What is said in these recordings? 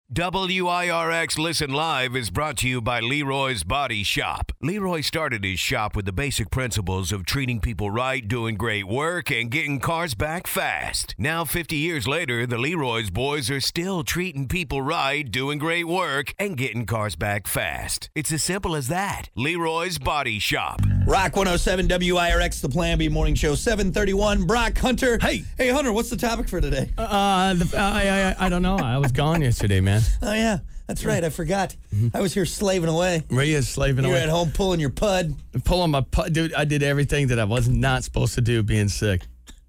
WIRX Listen Live is brought to you by Leroy's Body Shop. Leroy started his shop with the basic principles of treating people right, doing great work, and getting cars back fast. Now, 50 years later, the Leroy's boys are still treating people right, doing great work, and getting cars back fast. It's as simple as that. Leroy's Body Shop. Rock 107 WIRX, the Plan B Morning Show, 7:31. Brock, Hunter. Hey, Hunter, what's the topic for today? I don't know. I was gone yesterday, man. Oh, yeah. That's right. I forgot. I was here slaving away. Were you slaving You were away? at home pulling your pud. Pulling my pud. Dude, I did everything that I was not supposed to do being sick.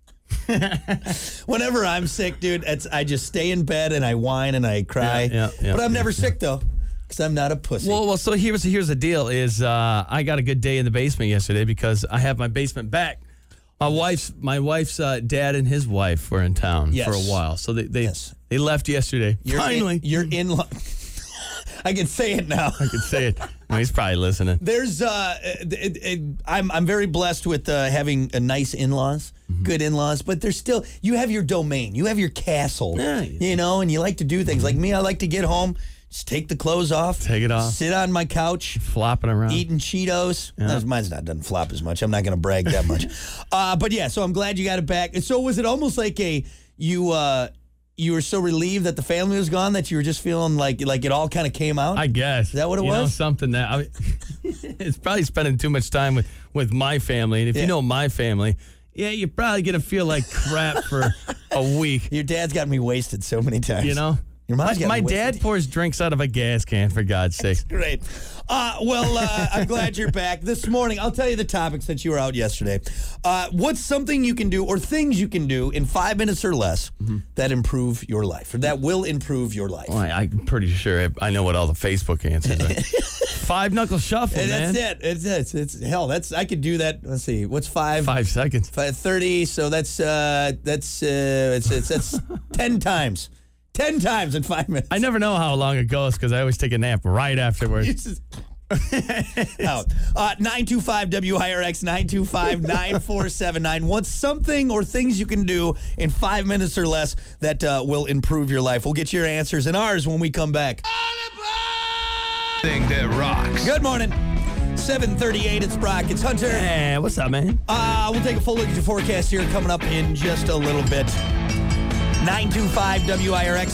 Whenever I'm sick, dude, I just stay in bed and I whine and I cry. Yeah, but I'm never sick, though, because I'm not a pussy. Well, so here's the deal is I got a good day in the basement yesterday because I have my basement back. My wife's dad and his wife were in town for a while. So they left yesterday. Finally. You're in I can say it now. I can say it. Well, he's probably listening. There's I'm very blessed with having a nice in-laws, good in-laws, but there's still, you have your domain, you have your castle, you know, and you like to do things. Like me, I like to get home, just take the clothes off, take it off, sit on my couch, flopping around, eating Cheetos. Yeah. Mine's doesn't flop as much. I'm not going to brag that much. But yeah, so I'm glad you got it back. And so was it almost like you were so relieved that the family was gone that you were just feeling like it all kind of came out? I guess. Is that what it was? Know, something that it's probably spending too much time with my family. And if you know my family, you're probably going to feel like crap for a week. Your dad's got me wasted so many times. You know? Your mom's got my me dad wasted. pours drinks out of a gas can, for God's sake. Great. I'm glad you're back. This morning, I'll tell you the topic since you were out yesterday. What's something you can do or things you can do in 5 minutes or less that improve your life or that will improve your life? Well, I'm pretty sure I know what all the Facebook answers are. 5 knuckle shuffle, man. That's it. It's hell. I could do that. Let's see. What's 5? 5 seconds. 30. So that's 10 times. 10 times in 5 minutes. I never know how long it goes because I always take a nap right afterwards. Out. 925-WIRX, 925-9479. What's something or things you can do in 5 minutes or less that will improve your life? We'll get your answers and ours when we come back. Thing that rocks. Good morning. 7:38, it's Brock, it's Hunter. Hey, what's up, man? We'll take a full look at your forecast here coming up in just a little bit. 925-WIRX,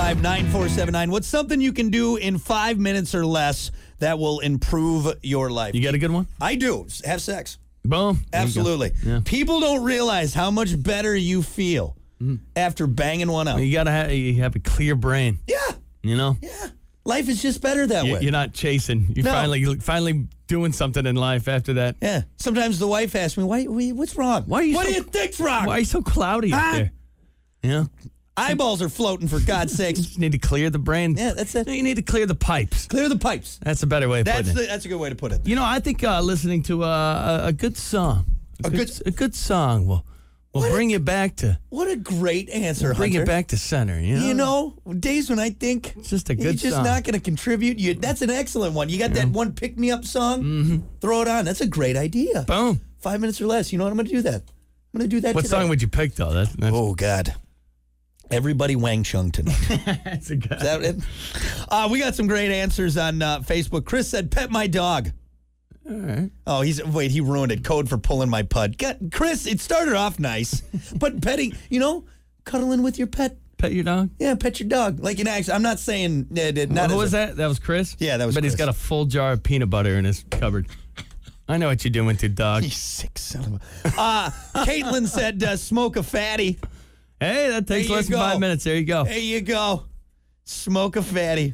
925-9479. What's something you can do in 5 minutes or less that will improve your life? You got a good one? I do. Have sex. Boom. Absolutely. Yeah. People don't realize how much better you feel after banging one out. You gotta have a clear brain. Yeah. You know? Yeah. Life is just better that way. You're not chasing. You're finally doing something in life after that. Yeah. Sometimes the wife asks me, what's wrong? What do you think's wrong? Why are you so cloudy up there? You know? Eyeballs are floating, for God's sakes. You just need to clear the brain. Yeah, that's it. You need to clear the pipes. Clear the pipes. That's a better way of putting it. That's a good way to put it. You know, I think listening to a good song, a good song will bring you back to. What a great answer, bring Hunter. you back to center. You know, days when I think it's just a good you're just song. not going to contribute. That's an excellent one. You got that one pick me up song. Throw it on. That's a great idea. Boom. 5 minutes or less. You know what? I'm going to do that. I'm going to do that. What today. song would you pick though? That's Oh God. Everybody Wang Chung tonight. That's a good. Is that it? We got some great answers on Facebook. Chris said, "Pet my dog." All right. Oh, he ruined it. Code for pulling my pud. Chris, it started off nice, but petting, cuddling with your pet. Pet your dog? Yeah, pet your dog. Like, I'm not saying... Who was that? That was Chris? Yeah, that was But Chris. he's got a full jar of peanut butter in his cupboard. I know what you're doing to dog. You sick son of a... Caitlin said, smoke a fatty. Hey, that takes less than 5 minutes. There you go. There you go. Smoke a fatty.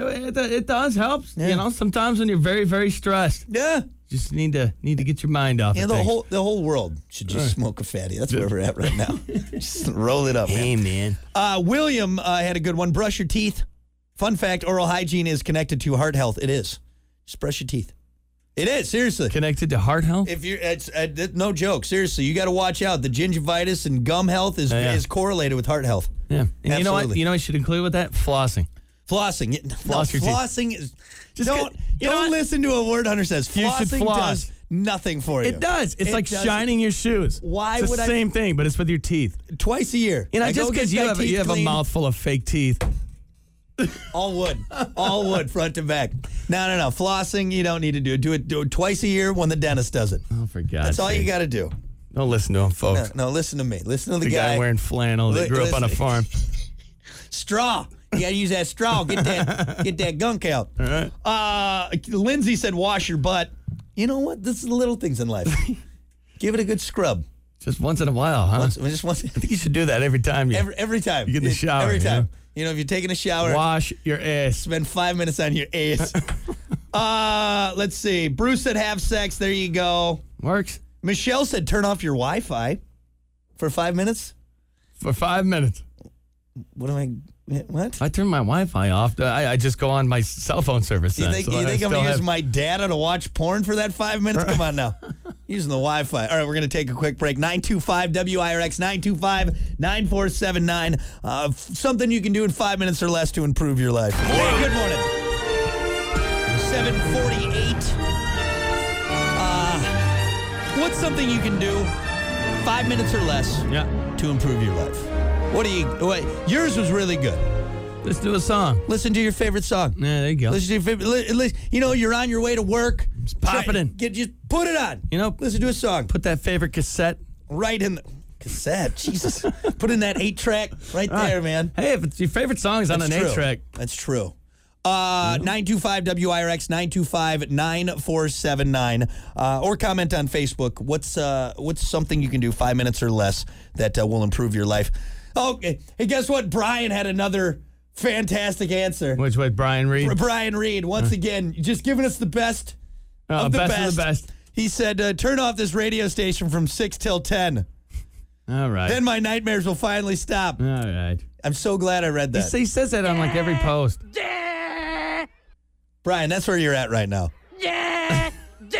It does help. Yeah. Sometimes when you're very, very stressed. Yeah. Just need to get your mind off. Yeah, the whole world should just smoke a fatty. That's where we're at right now. Just roll it up, man. Hey, man. William had a good one. Brush your teeth. Fun fact, oral hygiene is connected to heart health. It is. Just brush your teeth. It is, seriously. Connected to heart health? It's no joke. Seriously, you got to watch out. The gingivitis and gum health is correlated with heart health. Yeah. And absolutely. you know what? You know what you should include with that? Flossing. Flossing. Floss your teeth. Flossing is... Just don't listen to a word Hunter says. Flossing does nothing for you. It does. It's like shining your shoes. Why it's would the same thing, but it's with your teeth. Twice a year. Just because you have a mouthful of fake teeth All wood, front to back. No. Flossing, you don't need to do it. Do it twice a year when the dentist does it. Oh, for God's That's all sake. you got to do. Don't listen to him, folks. No, listen to me. Listen to the guy wearing flannel that grew up on a farm. Straw. You got to use that straw. Get that gunk out. All right. Lindsay said, wash your butt. You know what? This is the little things in life. Give it a good scrub. Just once in a while, huh? Just once. I think you should do that every time. Every time. You get in the shower. Every time. You know? You know, if you're taking a shower. Wash your ass. Spend 5 minutes on your ass. Let's see. Bruce said have sex. There you go. Works. Michelle said turn off your Wi-Fi for 5 minutes. For 5 minutes. What? I turn my Wi-Fi off. I just go on my cell phone service. You think I'm going to use my data to watch porn for that 5 minutes? Come on now. Using the Wi-Fi. All right, we're going to take a quick break. 925-WIRX, 925-9479. Something you can do in 5 minutes or less to improve your life. Hey, good morning. 7:48. What's something you can do 5 minutes or less to improve your life? Yours was really good. Let's do a song. Listen to your favorite song. Yeah, there you go. Listen to your favorite. You're on your way to work. Just pop it in. Just put it on. Listen to a song. Put that favorite cassette right in the cassette. Jesus. Put in that 8-track right there, man. Hey, if it's your favorite song is on an 8-track. That's true. 925-WIRX, 925-9479. Or comment on Facebook. What's something you can do 5 minutes or less that will improve your life? Okay. Hey, guess what? Brian had another fantastic answer. Which way, Brian Reed? Brian Reed, once again, just giving us the best of the best. Of the best. He said, turn off this radio station from 6 till 10. All right. Then my nightmares will finally stop. All right. I'm so glad I read that. He says that on like every post. Brian, that's where you're at right now. Right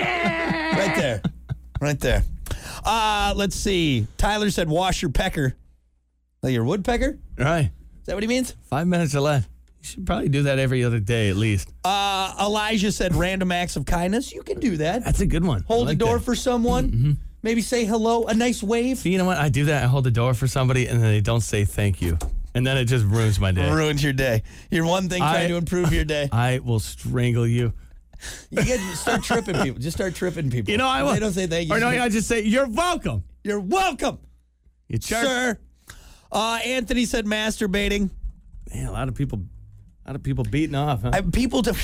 there. Right there. Let's see. Tyler said, wash your pecker. Like your woodpecker? Right. Is that what he means? 5 minutes or less. You should probably do that every other day at least. Elijah said random acts of kindness. You can do that. That's a good one. Hold the door for someone. Mm-hmm. Maybe say hello, a nice wave. You know what? I do that. I hold the door for somebody and then they don't say thank you. And then it just ruins my day. Ruins your day. Your one thing trying to improve your day. I will strangle you. You get to start tripping people. Just start tripping people. You know, I will. They don't say thank you. Or no, I just say, you're welcome. You're welcome. You jerk. Sir. Anthony said masturbating. Man, a lot of people beating off, huh? People to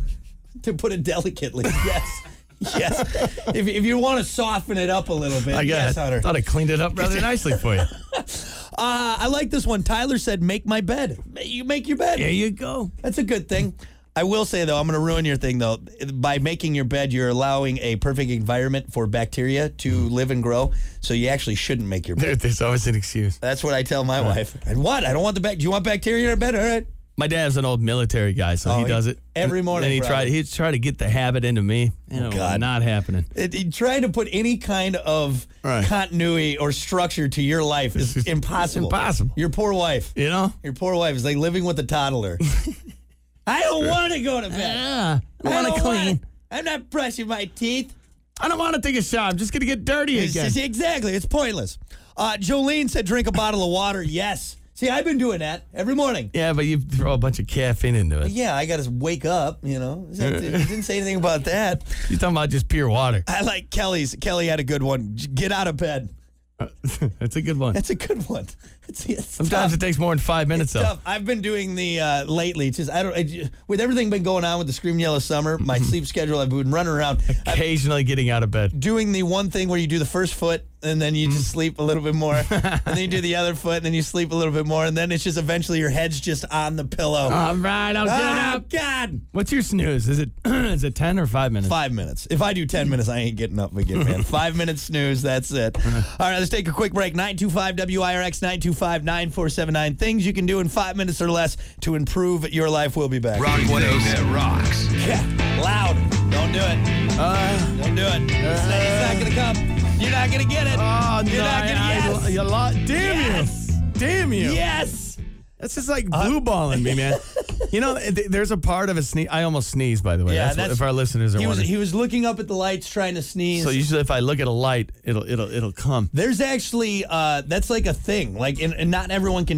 put it delicately. Yes. Yes. If you want to soften it up a little bit. Yes, Hunter. I thought I cleaned it up rather nicely for you. I like this one. Tyler said, make my bed. You make your bed. There you go. That's a good thing. I will say, though, I'm going to ruin your thing, though. By making your bed, you're allowing a perfect environment for bacteria to live and grow, so you actually shouldn't make your bed. There's always an excuse. That's what I tell my wife. And what? I don't want the bacteria. Do you want bacteria in our bed? All right. My dad's an old military guy, so he does it every morning. And he tried to get the habit into me. God, not happening. He tried to put any kind of continuity or structure to your life is impossible. Impossible. Your poor wife. You know? Your poor wife is like living with a toddler. I don't want to go to bed. I want to clean. I'm not brushing my teeth. I don't want to take a shower. I'm just going to get dirty again. Exactly. It's pointless. Jolene said drink a bottle of water. Yes. See, I've been doing that every morning. Yeah, but you throw a bunch of caffeine into it. Yeah, I got to wake up, you know. Didn't say anything about that. You're talking about just pure water. I like Kelly's. Kelly had a good one. Get out of bed. That's a good one. That's a good one. Sometimes it takes more than 5 minutes, though. Tough. I've been doing the lately. Just with everything been going on with the Scream Yellow Summer, my sleep schedule. I've been running around, occasionally getting out of bed, doing the one thing where you do the first foot and then you just sleep a little bit more, and then you do the other foot and then you sleep a little bit more, and then it's just eventually your head's just on the pillow. All right, I'll get up. God, what's your snooze? Is it 10 or 5 minutes? 5 minutes. If I do 10 minutes, I ain't getting up again, man. 5 minute snooze. That's it. All right, let's take a quick break. 925-WIRX, 925-9479. Things you can do in 5 minutes or less to improve your life. We'll be back. Rock 106 that rocks. Yeah, loud. Don't do it. Don't do it. It's not going to come. You're not going to get it. Oh, You're not going to get it. Damn you. Damn you. Yes. That's just like blue balling me, man. You know, there's a part of a sneeze. I almost sneezed, by the way. Yeah, that's if our listeners are wondering. He was looking up at the lights trying to sneeze. So usually if I look at a light, it'll come. There's actually, that's like a thing. Like, and not everyone can do it.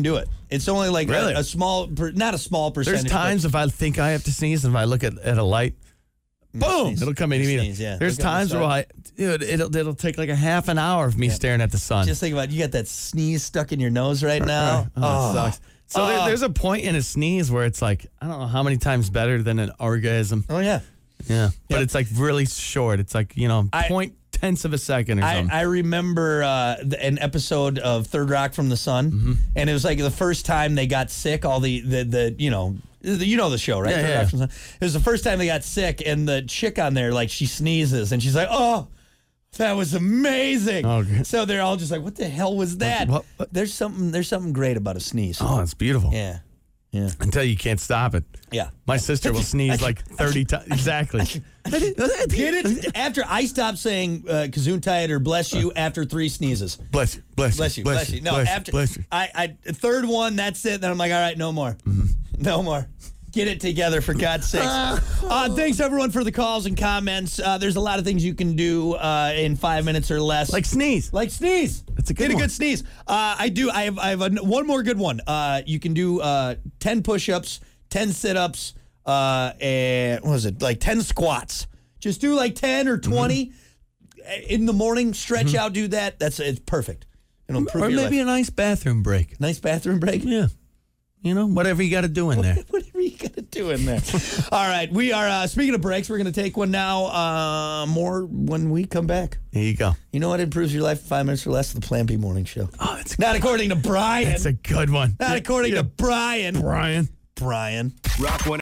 It's only like Really? a small, not a small percentage. There's times if I think I have to sneeze, and if I look at a light, boom, it'll come in immediately. Yeah. There's times where it'll take like a half an hour of me staring at the sun. Just think about it. You got that sneeze stuck in your nose right now. Oh, it sucks. So there's a point in a sneeze where it's like, I don't know how many times better than an orgasm. Oh, yeah. Yeah. But it's like really short. It's like, 0.1 of a second or something. I remember an episode of Third Rock from the Sun, and it was like the first time they got sick, all the the show, right? Yeah. Rock from the Sun. It was the first time they got sick, and the chick on there, like, she sneezes, and she's like, oh, that was amazing. Okay. So they're all just like, what the hell was that? What? There's something great about a sneeze. Oh, it's beautiful. Yeah. Until you can't stop it. Yeah. My sister will sneeze like 30 times. Exactly. Get it? After I stopped saying Gesundheit or bless you after 3 sneezes. Bless you. No, after bless you. I third one, that's it. Then I'm like, all right, no more. No more. Get it together, for God's sakes. Thanks, everyone, for the calls and comments. There's a lot of things you can do in 5 minutes or less. Like sneeze. That's a good one. Get a good sneeze. I have one more good one. You can do 10 push-ups, 10 sit-ups, and what was it? Like 10 squats. Just do like 10 or 20 in the morning. Stretch out, do that. It's perfect. It'll improve Or your maybe life. a nice bathroom break. Nice bathroom break? Yeah. Whatever you got to do in there. Whatever you got to do in there. All right. We are, speaking of breaks, we're going to take one now. More when we come back. There you go. You know what improves your life in 5 minutes or less? The Plan B Morning Show. Oh, it's Not according to Brian. That's a good one. Not according to Brian. Brian. Brian. Rock 1